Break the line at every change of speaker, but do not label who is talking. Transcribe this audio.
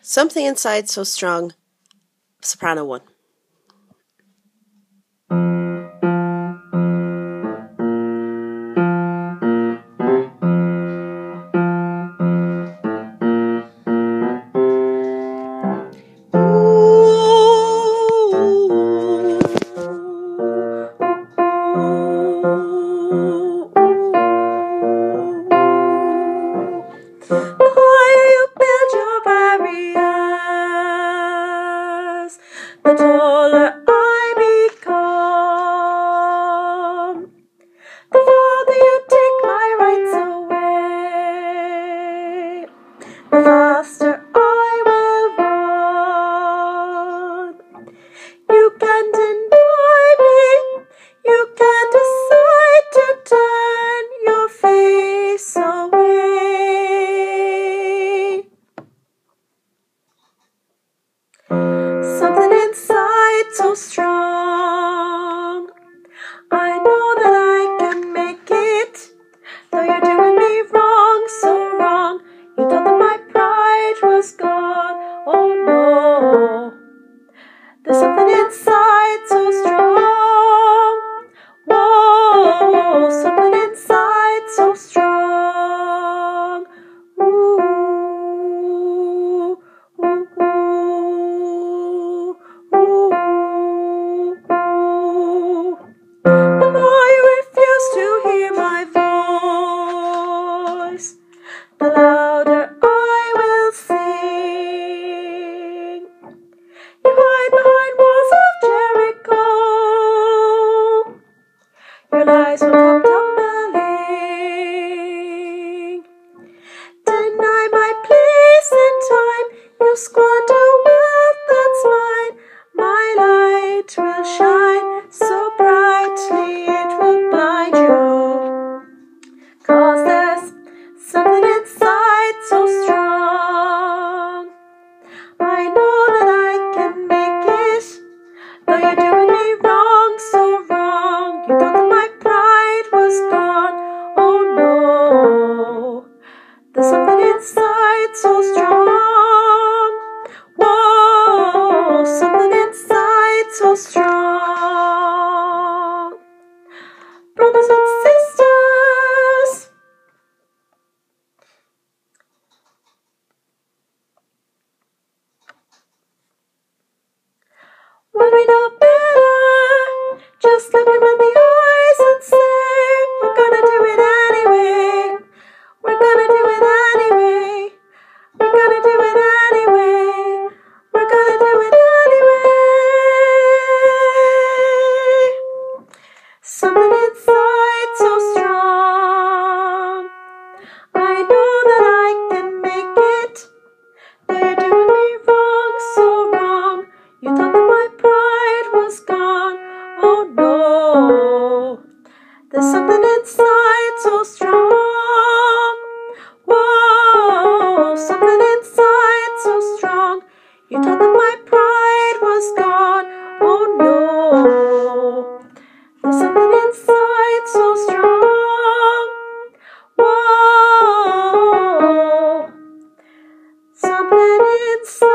Something Inside So Strong, soprano 1.
The taller I become, the farther you take my rights away, the faster I will run. You can deny me, you can decide to turn your face away. Something inside so strong, I know that I can make it. Though you're doing me wrong, so wrong. You thought that my pride was gone. Oh no, there's something inside so strong. Whoa, something inside so strong. Ooh, ooh, ooh, ooh, ooh. The more you refuse to hear my voice, the louder I will sing. You hide behind walls of Jericho, your lies will come tumbling. Deny my place in time, you squander wealth that's mine. My light will shine so brightly it will blind you. 'Cause there's something inside so strong, I know that I can make it. Though you're doing me wrong, so wrong. You thought that my pride was gone. Oh no, there's something inside so strong. Whoa, something inside so strong. Brothers and sisters, when we know better, just look him in the eyes and say, we're gonna do it anyway. We're gonna do it anyway. We're gonna do it anyway. We're gonna do it anyway. Something inside so strong, I know that I can make it. Though you're doing me wrong, so wrong. You thought that my pride was gone. Oh no, there's something inside so strong. Whoa, something inside so strong. You thought that my pride was gone. Oh no, there's something inside so strong. Whoa, something inside